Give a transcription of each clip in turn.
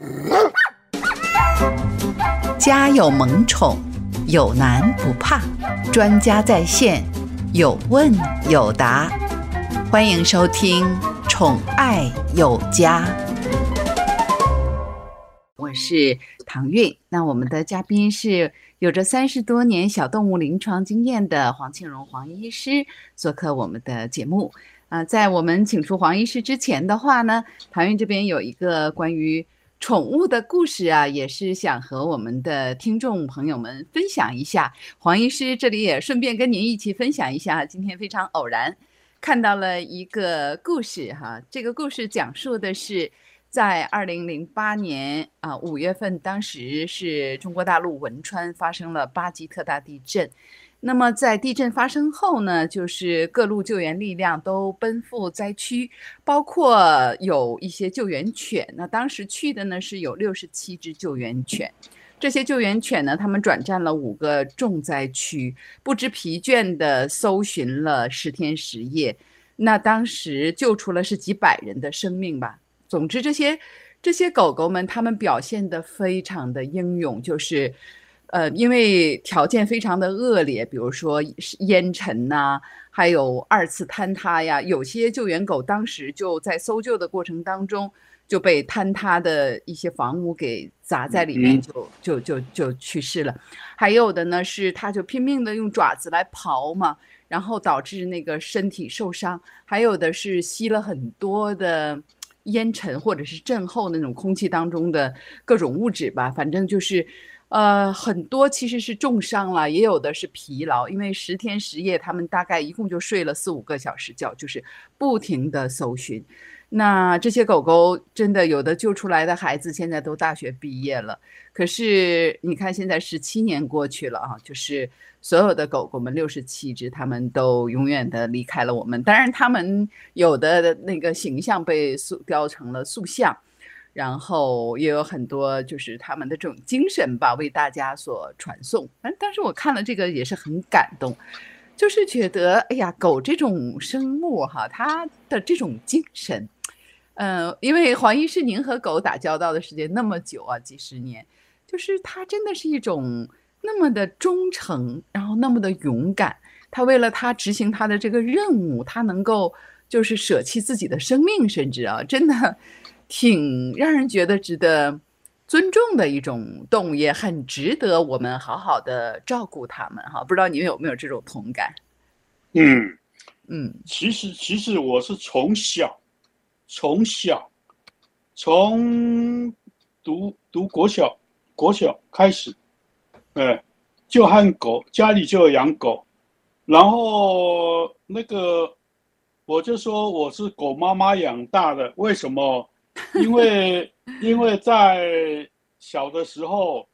家有萌宠，有难不怕，专家在线，有问有答。欢迎收听《宠爱有家》，我是唐韵。那我们的嘉宾是有着30多年小动物临床经验的黄庆荣黄医师做客我们的节目。在我们请出黄医师之前的话呢，唐韵这边有一个关于宠物的故事啊，也是想和我们的听众朋友们分享一下。黄医师这里也顺便跟您一起分享一下，今天非常偶然看到了一个故事哈。这个故事讲述的是在2008年5月份，当时是中国大陆汶川发生了8级特大地震。那么在地震发生后呢，就是各路救援力量都奔赴灾区，包括有一些救援犬。那当时去的呢是有67只救援犬，这些救援犬呢，他们转战了5个重灾区，不知疲倦地搜寻了10天10夜。那当时救出了是几百人的生命吧。总之，这些狗狗们，它们表现得非常的英勇，就是因为条件非常的恶劣，比如说烟尘呐，还有2次坍塌呀，有些救援狗当时就在搜救的过程当中就被坍塌的一些房屋给砸在里面，就去世了。还有的呢是它就拼命的用爪子来刨嘛，然后导致那个身体受伤。还有的是吸了很多的烟尘或者是震后那种空气当中的各种物质吧，反正就是很多其实是重伤了，也有的是疲劳，因为10天10夜他们大概一共就睡了4、5个小时觉，就是不停的搜寻。那这些狗狗真的有的救出来的孩子现在都大学毕业了，可是你看现在17年过去了啊，就是所有的狗狗们67只，他们都永远的离开了我们。当然他们有的那个形象被雕成了塑像，然后也有很多就是他们的这种精神吧为大家所传颂。但是我看了这个也是很感动，就是觉得哎呀，狗这种生物哈，它的这种精神因为黄医师您和狗打交道的时间那么久啊，几十年，就是它真的是一种那么的忠诚，然后那么的勇敢。它为了它执行它的这个任务，它能够就是舍弃自己的生命，甚至真的挺让人觉得值得尊重的一种动物，也很值得我们好好的照顾它们哈。不知道你有没有这种同感？ 其实我是从小从读国小开始，就和狗，家里就有养狗，然后那个我就说我是狗妈妈养大的。为什么？因为在小的时候，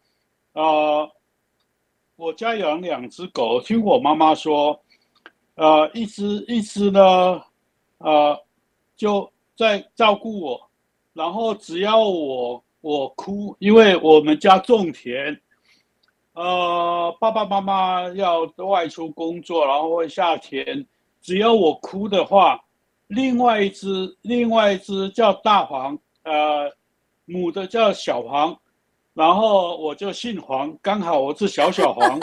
我家养2只狗，听我妈妈说，一只呢，就在照顾我，然后只要我哭，因为我们家种田，爸爸妈妈要外出工作，然后会下田，只要我哭的话，另外一只叫大黄，母的叫小黄，然后我就姓黄，刚好我是小黄，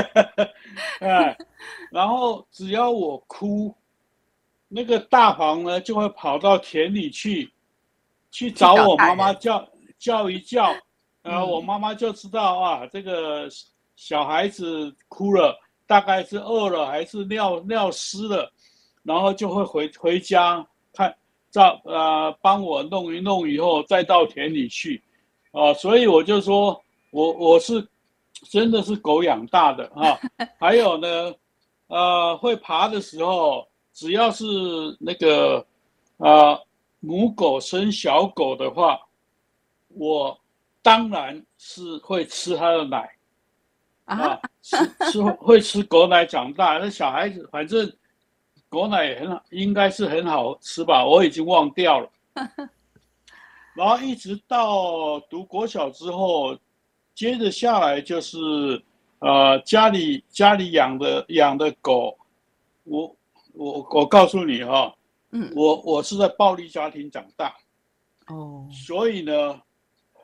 然后只要我哭，那个大黄呢就会跑到田里去找我妈妈叫一叫，我妈妈就知道啊，这个小孩子哭了，大概是饿了还是尿湿了，然后就会回家看，帮我弄一弄以后再到田里去，所以我就说我是真的是狗养大的啊。还有呢，会爬的时候，只要是那个母狗生小狗的话，我当然是会吃它的奶会吃狗奶长大。那小孩子反正狗奶也很好，应该是很好吃吧，我已经忘掉了。然后一直到读国小之后，接着下来就是家里养的狗，我告诉你哈，我是在暴力家庭长大，所以呢，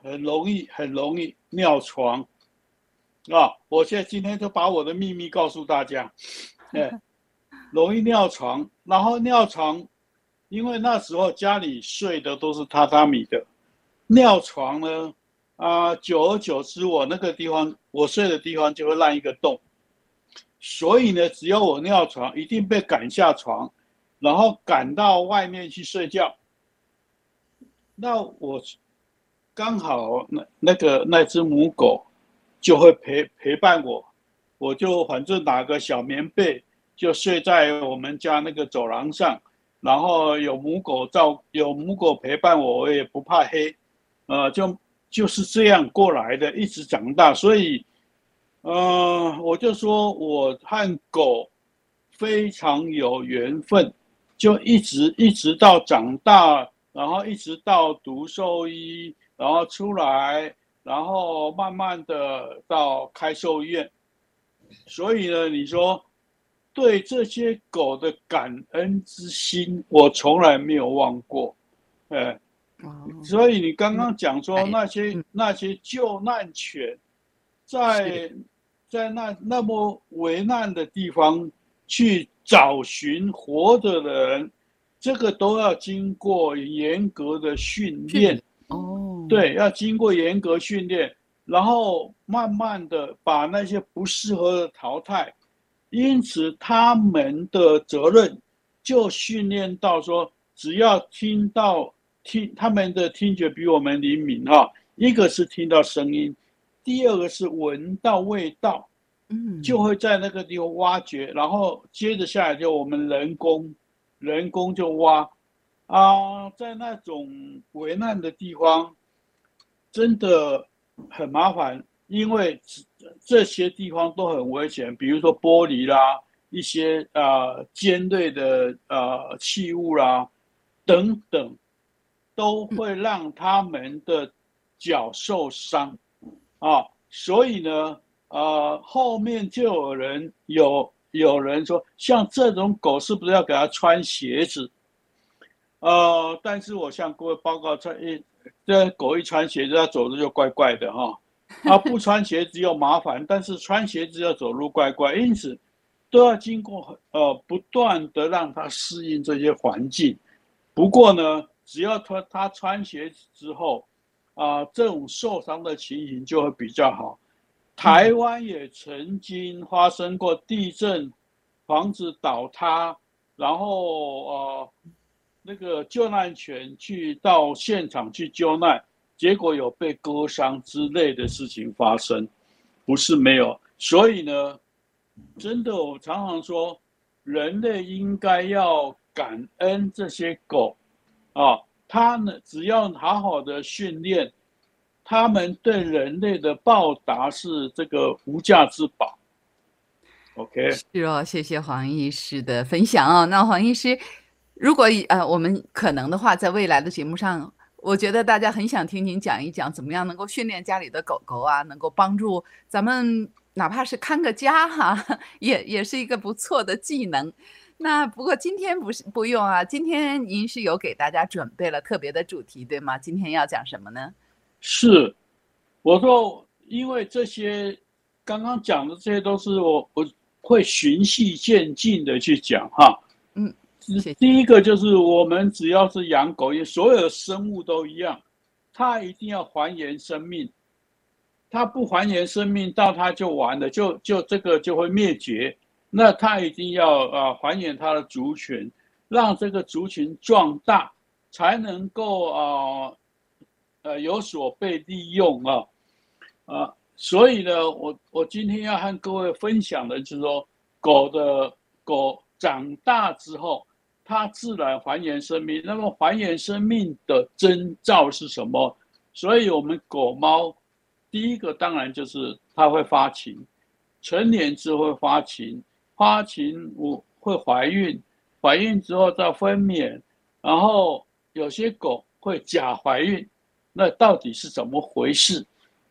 很容易尿床啊！我今天就把我的秘密告诉大家，容易尿床，然后尿床，因为那时候家里睡的都是榻榻米的，尿床呢，久而久之，我那个地方我睡的地方就会烂一个洞，所以呢，只要我尿床，一定被赶下床，然后赶到外面去睡觉。那我刚好那只母狗就会陪伴我，我就反正拿个小棉被就睡在我们家那个走廊上，然后有母狗陪伴我，我也不怕黑，就是这样过来的，一直长大，所以我就说我和狗非常有缘分，就一直到长大，然后一直到读兽医，然后出来，然后慢慢的到开兽医院。所以呢，你说对这些狗的感恩之心，我从来没有忘过。所以你刚刚讲说那些救难犬在那么危难的地方去找寻活着的人，这个都要经过严格的训练。对，要经过严格训练，然后慢慢的把那些不适合的淘汰。因此，他们的责任就训练到说，只要听他们的听觉比我们灵敏哈，一个是听到声音，第二个是闻到味道，就会在那个地方挖掘，然后接着下来就我们人工就挖在那种危难的地方，真的很麻烦，因为这些地方都很危险，比如说玻璃啦，一些尖锐的器物啦，等等，都会让他们的脚受伤所以呢，后面就有人说，像这种狗是不是要给它穿鞋子？但是我向各位报告，这狗一穿鞋子，它走路就怪怪的不穿鞋子又麻烦，但是穿鞋子要走路怪怪，因此都要经过不断的让它适应这些环境。不过呢，只要它穿鞋子之后，这种受伤的情形就会比较好。台湾也曾经发生过地震，房子倒塌，然后那个救难犬到现场去救难，结果有被割伤之类的事情发生，不是没有。所以呢，真的我常常说，人类应该要感恩这些狗它呢只要好好的训练，他们对人类的报答是这个无价之宝。OK， 是哦，谢谢黄医师的分享哦。那黄医师，如果我们可能的话，在未来的节目上，我觉得大家很想听您讲一讲，怎么样能够训练家里的狗狗能够帮助咱们哪怕是看个家也是一个不错的技能。那不过今天不用今天您是有给大家准备了特别的主题，对吗？今天要讲什么呢？ 是，我说，因为这些刚刚讲的这些都是我会循序渐进的去讲谢谢。 第一个就是我们只要是养狗，所有的生物都一样，它一定要还原生命，它不还原生命，到它就完了，就这个就会灭绝。那它一定要还原它的族群，让这个族群壮大，才能够有所被利用所以呢，我今天要和各位分享的就是说，狗长大之后，它自然还原生命。那么还原生命的征兆是什么？所以我们狗猫第一个当然就是它会发情，成年之后会发情，发情会怀孕，怀孕之后再分娩，然后有些狗会假怀孕，那到底是怎么回事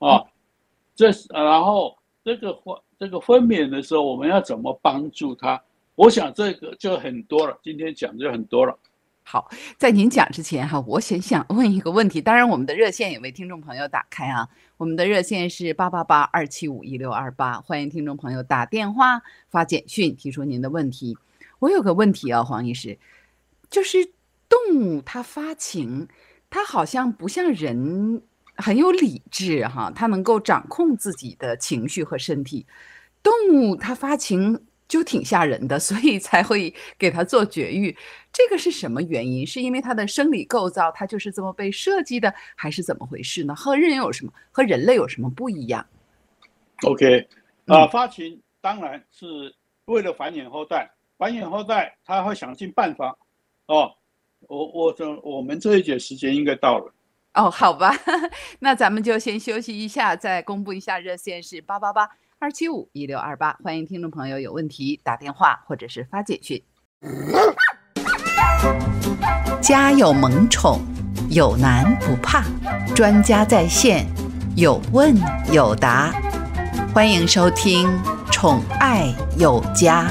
然后这个分娩的时候，我们要怎么帮助它？我想这个就很多了，今天讲就很多了。 好，在您讲之前哈，我先想问一个问题，当然我们的热线也为听众朋友打开啊，我们的热线是888-275-1628，欢迎听众朋友打电话、发简讯提出您的问题。我有个问题啊，黄医师，就是动物它发情，它好像不像人很有理智哈，它能够掌控自己的情绪和身体。动物它发情就挺吓人的，所以才会给它做绝育。这个是什么原因？是因为它的生理构造，它就是这么被设计的，还是怎么回事呢？和人类有什么不一样？ OK， 嗯， 发情当然是为了繁衍后代，繁衍后代它会想尽办法。哦，我们这一节时间应该到了。 哦，好吧，那咱们就先休息一下，再公布一下热线是888-275-1628，欢迎听众朋友有问题打电话或者是发简讯。家有萌宠，有难不怕，专家在线，有问有答，欢迎收听宠爱有家。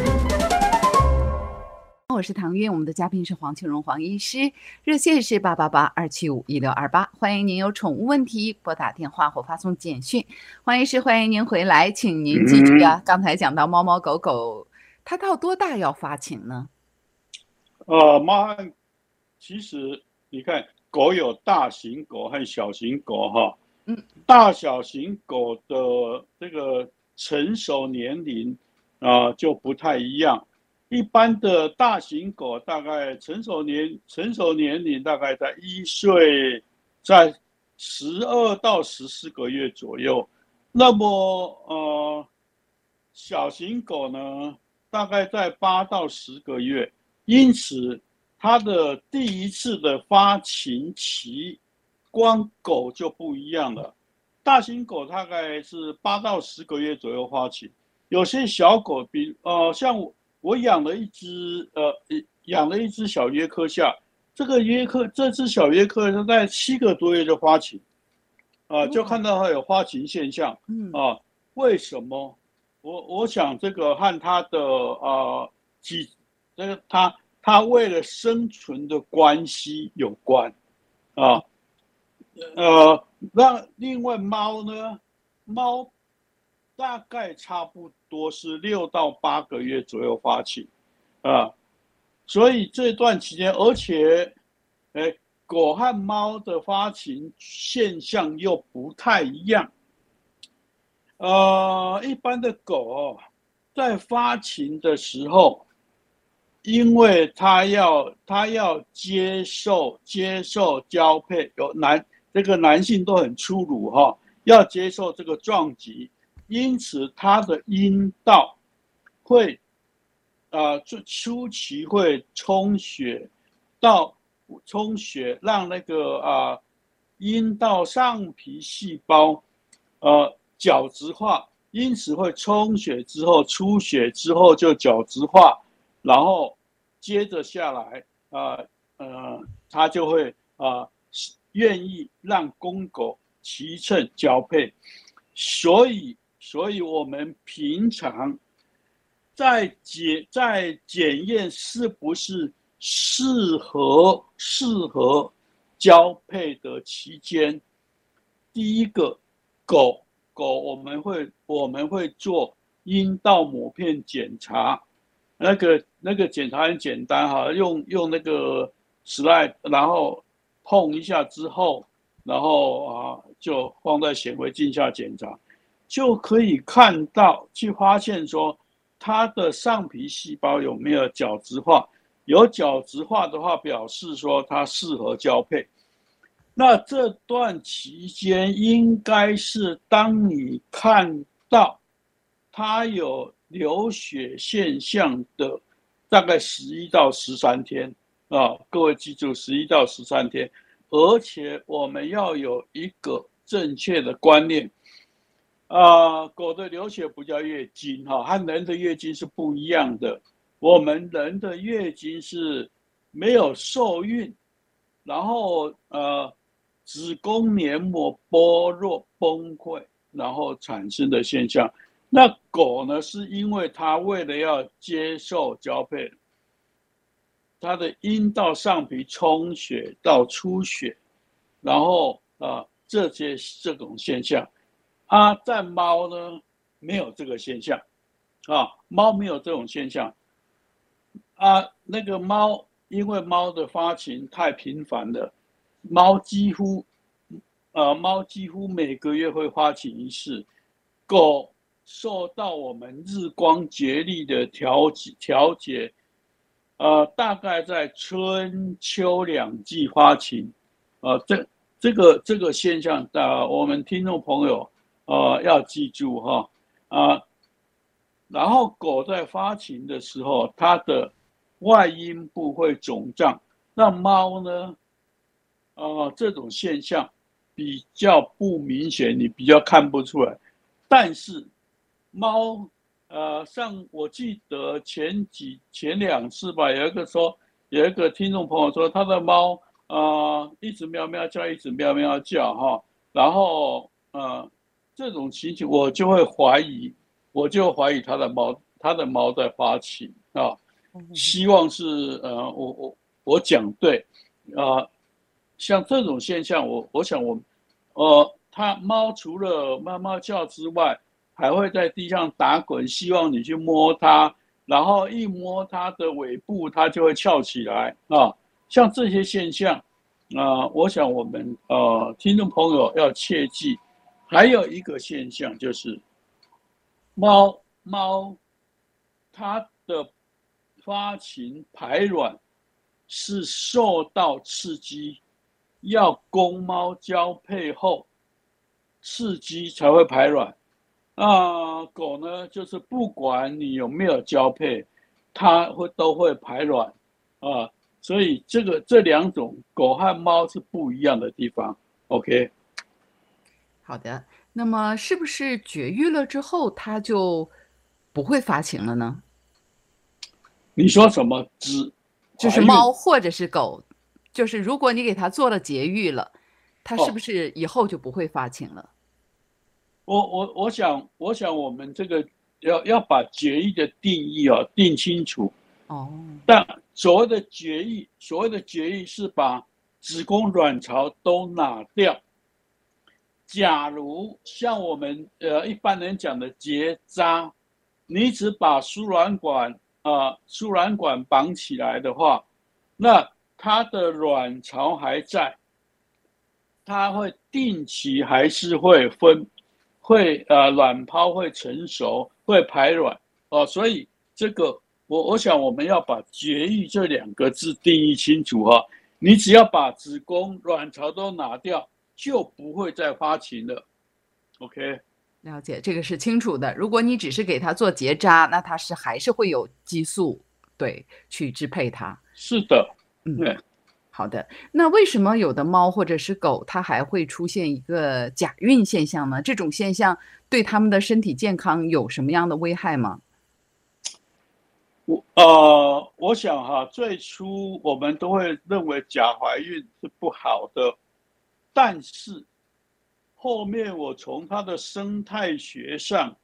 我是唐韵，我们的嘉宾是黄庆荣黄医师，热线是888-275-1628，欢迎您有宠物问题拨打电话或发送简讯。黄医师，欢迎您回来，请您继续啊。刚才讲到猫猫狗狗，它到多大要发情呢？ 猫其实你看，狗有大型狗和小型狗哈，大小型狗的这个成熟年龄就不太一样。一般的大型狗大概成熟年龄大概在1岁，在12到14个月左右。那么小型狗呢，大概在8到10个月。因此，它的第一次的发情期，光狗就不一样了。大型狗大概是8到10个月左右发情，有些小狗像我养了一只小约克夏，这只小约克它在7个多月就发情，就看到它有发情现象，为什么？我想这个和它的这个它为了生存的关系有关啊。那另外猫呢？猫大概差不多是6到8个月左右发情啊，所以这段期间，而且，狗和猫的发情现象又不太一样。一般的狗在发情的时候，因为它要接受交配，这个男性都很粗鲁哈，要接受这个撞击，因此它的阴道会初期会充血，让那个阴道上皮细胞角质化，因此会充血之后出血之后就角质化，然后接着下来它就会愿意让公狗骑乘交配，所以我们平常在检验是不是适合交配的期间，第一个狗我们会做阴道抹片检查，那个检查很简单哈，用那个 slide， 然后碰一下之后，然后就放在显微镜下检查，就可以看到去发现说它的上皮细胞有没有角质化，有角质化的话，表示说它适合交配。那这段期间应该是当你看到它有流血现象的大概11到13天各位记住11到13天，而且我们要有一个正确的观念狗的流血不叫月经和人的月经是不一样的。我们人的月经是没有受孕，然后子宫黏膜剥落崩溃，然后产生的现象。那狗呢，是因为它为了要接受交配， 它的阴道上皮充血到出血，然后这种现象，在猫呢没有这个现象，猫没有这种现象，那个猫因为猫的发情太频繁了，猫几乎每个月会发情一次，狗受到我们日光节律的调节，大概在春秋两季发情，这个现象我们听众朋友要记住哈，然后狗在发情的时候，它的外阴部会肿胀，那猫呢，这种现象比较不明显，你比较看不出来，但是猫像我记得前两次吧，有一个听众朋友说他的猫一直喵喵叫，一直喵喵叫哈，然后这种情形我就怀疑他的猫在发情啊，希望是我讲对像这种现象我想它猫除了喵喵叫之外，还会在地上打滚，希望你去摸它，然后一摸它的尾部，它就会翘起来像这些现象我想我们听众朋友要切记。还有一个现象就是猫它的发情排卵是受到刺激，要公猫交配后刺激才会排卵。狗呢，就是不管你有没有交配，它都会排卵所以这两种狗和猫是不一样的地方。OK， 好的。那么是不是绝育了之后，它就不会发情了呢？ 你说什么？只就是怀孕？ 猫或者是狗，就是如果你给它做了节育了，它是不哦， 是以后就不会发情了？ 我想我们这个要把绝育的定义定清楚。 哦， 但所谓的绝育是把子宫卵巢都拿掉。假如像我们一般人讲的结扎，你只把输卵管绑起来的话，那它的卵巢还在，它会定期还是卵泡会成熟，会排卵所以这个我想我们要把绝育这两个字定义清楚你只要把子宫、卵巢都拿掉，就不会再发情了。OK， 了解，这个是清楚的。如果你只是给它做结扎，那它还是会有激素，对，去支配它。 是的， 嗯， 对。 好的。那为什么有的猫或者是狗，它还会出现一个假孕现象呢？这种现象对它们的身体健康有什么样的危害吗？ 我想最初我们都会认为假怀孕是不好的，但是后面我从它的生态学上，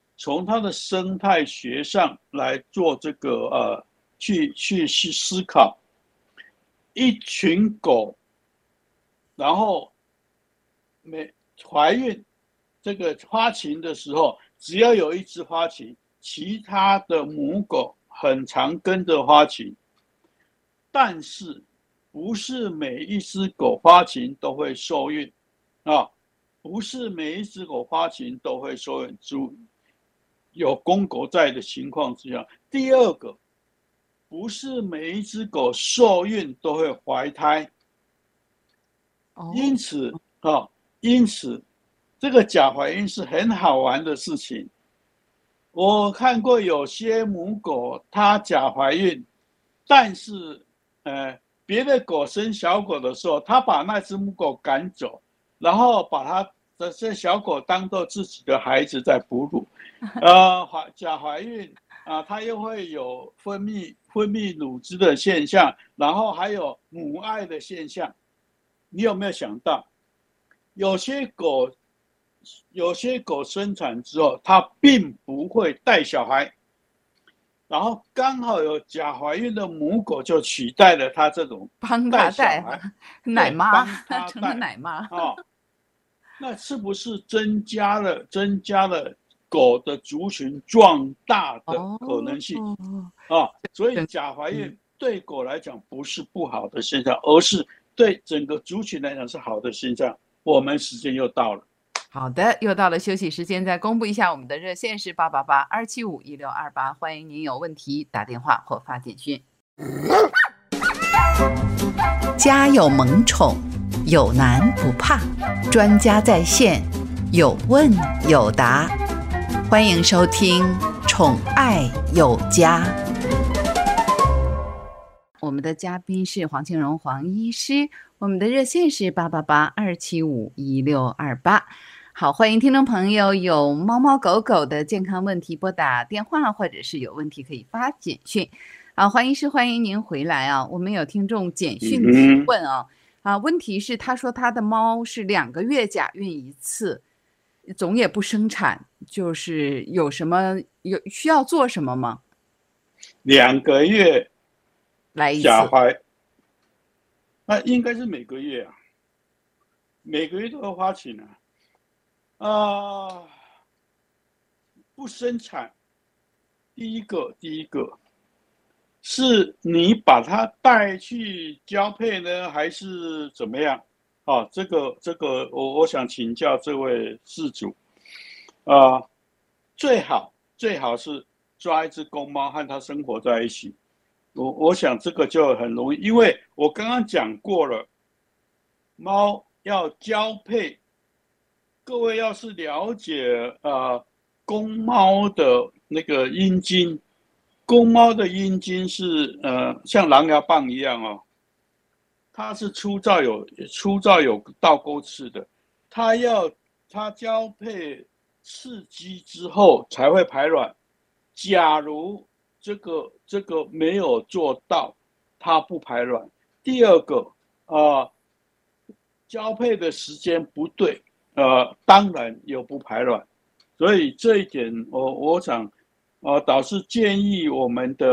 来做这个去思考，一群狗，然后怀孕这个发情的时候，只要有一只发情，其他的母狗很常跟着发情，但是不是每一只狗发情都会受孕啊，不是每一只狗发情都会受孕，有公狗在的情况之下。第二个，不是每一只狗受孕都会怀胎， 哦， 因此因此这个假怀孕是很好玩的事情。我看过有些母狗它假怀孕，但是别的狗生小狗的时候，它把那只母狗赶走，然后把它的这小狗当做自己的孩子在哺乳。假怀孕它又会有分泌乳汁的现象，然后还有母爱的现象。你有没有想到，有些狗生产之后，它并不会带小孩， 然后刚好有假怀孕的母狗就取代了它这种帮他带小带孩， 奶对， 妈， 帮它成了带奶妈。 那是不是增加了狗的族群壮大的可能性所以假怀孕对狗来讲不是不好的现象，而是对整个族群来讲是好的现象。我们时间又到了。 好的，又到了休息时间，再公布一下我们的热线是888-275-1628，欢迎您有问题打电话或发简讯。家有萌宠，有难不怕，专家在线，有问有答，欢迎收听宠爱有家。我们的嘉宾是黄庆荣黄医师，我们的热线是888-275-1628。好，欢迎听众朋友有猫猫狗狗的健康问题拨打电话，或者是有问题可以发简讯。好，黄医师，欢迎您回来啊！我们有听众简讯提问问题是他说他的猫是2个月假孕一次，总也不生产，就是需要做什么吗 ？2个月来一次假怀，那应该是每个月每个月都要花钱不生产，第一个是你把它带去交配呢，还是怎么样？这个我想请教这位事主，最好是抓一只公猫和它生活在一起。我想这个就很容易，因为我刚刚讲过了，猫要交配，各位要是了解公猫的那个阴茎，公猫的阴茎是像狼牙棒一样它是粗糙有倒钩刺的，它交配刺激之后才会排卵。假如这个没有做到，它不排卵。第二个交配的时间不对，当然有不排卵。所以这一点我想导师建议我们的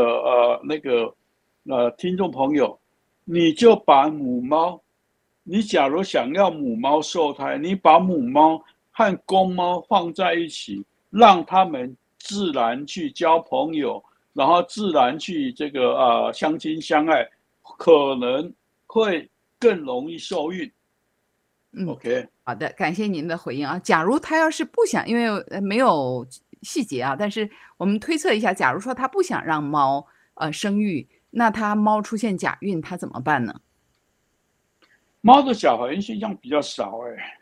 听众朋友，你就把母猫，你假如想要母猫受胎，你把母猫和公猫放在一起，让它们自然去交朋友，然后自然去相亲相爱，可能会更容易受孕。OK， 好的，感谢您的回应啊。假如他要是不想，因为没有细节但是我们推测一下，假如说他不想让猫生育，那他猫出现假孕，他怎么办呢？ 猫的假怀孕现象比较少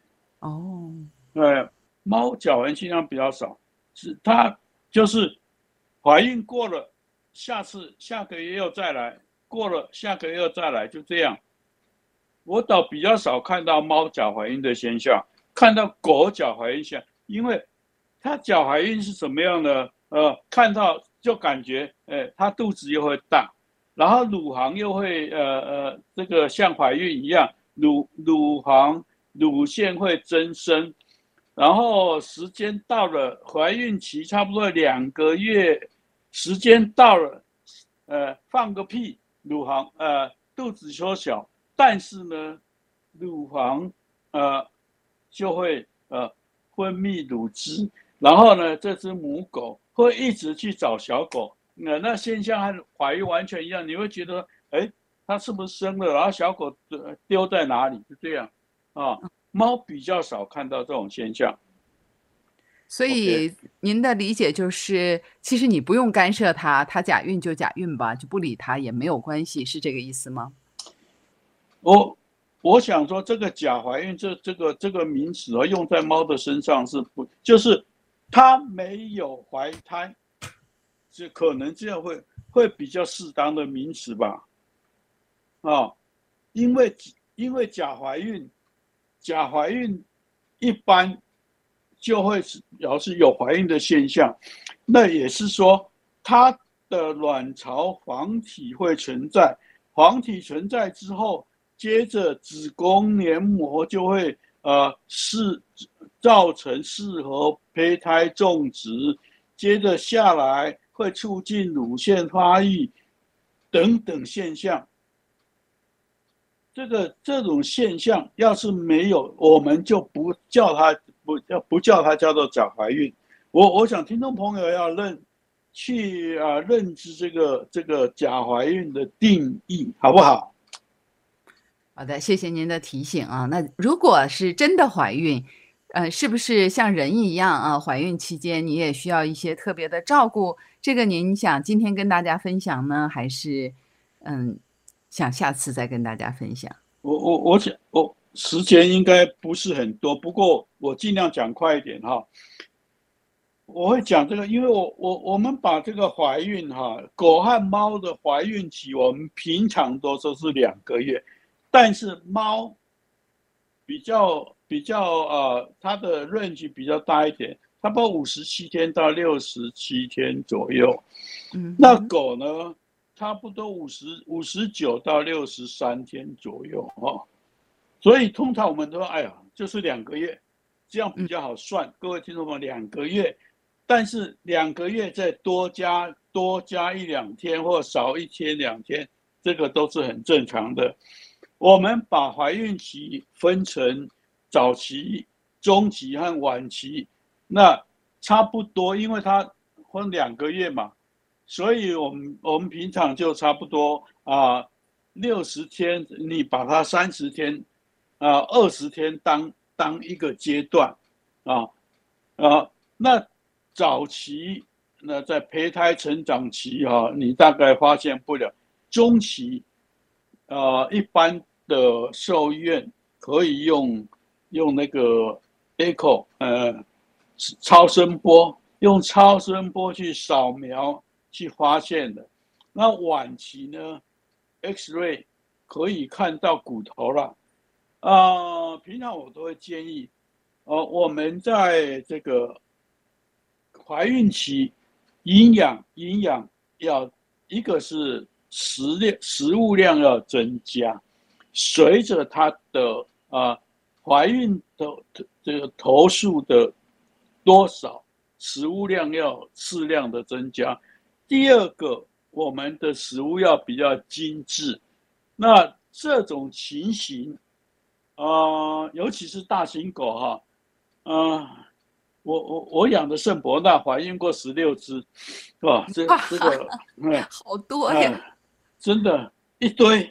猫假怀孕现象比较少，它就是怀孕过了，下个月又再来，过了下个月又再来，就这样。我倒比较少看到猫假怀孕的现象，看到狗假怀孕现象，因为它假怀孕是怎么样呢？看到就感觉，它肚子又会大，然后乳房又会这个像怀孕一样，乳房乳腺会增生，然后时间到了，怀孕期差不多2个月，时间到了，放个屁，乳房肚子缩小。但是呢，乳房就会分泌乳汁，然后呢，这只母狗会一直去找小狗，那现象和怀孕完全一样，你会觉得，它是不是生了？然后小狗丢在哪里？就这样猫比较少看到这种现象。 所以您的理解就是，其实你不用干涉它假孕就假孕吧，就不理它也没有关系，是这个意思吗？ 我想说，这个假怀孕这个名词用在猫的身上是不，就是它没有怀胎，就可能这样会比较适当的名词吧。因为假怀孕一般就会表示有怀孕的现象，那也是说它的卵巢黄体会存在，黄体存在之后。接着子宫黏膜就会造成适合胚胎种植，接着下来会促进乳腺发育等等现象。这种现象要是没有，我们就不叫它叫做假怀孕。我想听众朋友要认知这个假怀孕的定义，好不好？ 好的，谢谢您的提醒啊。那如果是真的怀孕，是不是像人一样啊？怀孕期间你也需要一些特别的照顾？这个您想今天跟大家分享呢，还是想下次再跟大家分享？ 我想时间应该不是很多，不过我尽量讲快一点哈。我会讲这个，因为我们把这个怀孕哈，狗和猫的怀孕期，我们平常都说是2个月，但是猫比较它的 range 比较大一点，差不多57天到67天左右。那狗呢，差不多59到63天左右哈。所以通常我们都说，哎呀，就是2个月，这样比较好算。各位听众朋友，2个月。但是2个月再多加1-2天或少1天2天，这个都是很正常的。我们把怀孕期分成早期、中期和晚期，那差不多，因为它分2个月嘛，所以我们平常就差不多60天，你把它30天20天当一个阶段那早期，那在胚胎成长期你大概发现不了。中期，一般的兽医院可以用那个 echo， 超声波，用超声波去扫描去发现的。那晚期呢 ，X-ray 可以看到骨头了。平常我都会建议，我们在这个怀孕期，营养要一个是食物量要增加，随着它的怀孕的这个头数的多少，食物量要适量的增加。第二个，我们的食物要比较精致。那这种情形，尤其是大型狗我养的圣伯纳怀孕过16只，哇，这个， 好多呀， 真的，一堆，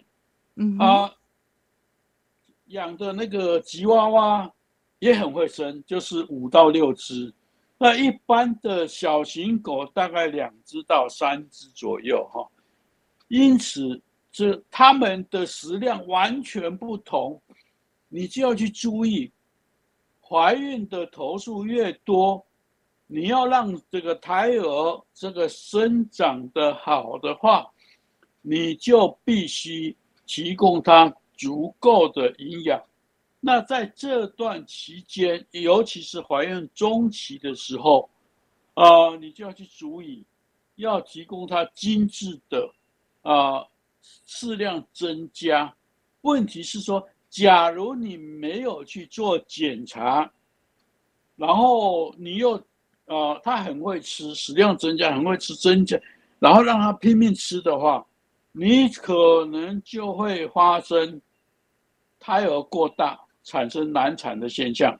养的那个吉娃娃也很会生，就是5到6只。那一般的小型狗大概2只到3只左右哈，因此它们的食量完全不同，你就要去注意。怀孕的头数越多，你要让这个胎儿这个生长的好的话，你就必须提供它足够的营养。那在这段期间，尤其是怀孕中期的时候，你就要去注意，要提供它精致的适量增加。问题是说，假如你没有去做检查，然后你又他很会吃，食量增加，很会吃增加，然后让他拼命吃的话，你可能就会发生胎儿过大，产生难产的现象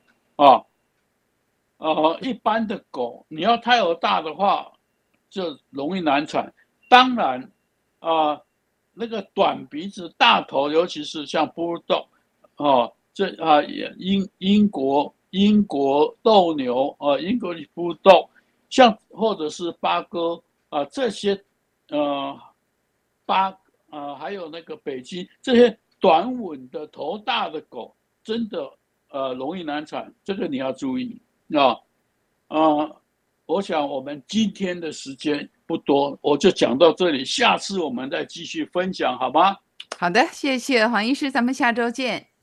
一般的狗，你要胎儿大的话，就容易难产。当然那个短鼻子大头，尤其是像Bulldog英国斗牛英国Bulldog，像或者是巴哥这些还有那个北京这些短吻的头大的狗，真的容易难产，这个你要注意我想我们今天的时间不多，我就讲到这里，下次我们再继续分享，好吗？ 好的，谢谢黄医师，咱们下周见。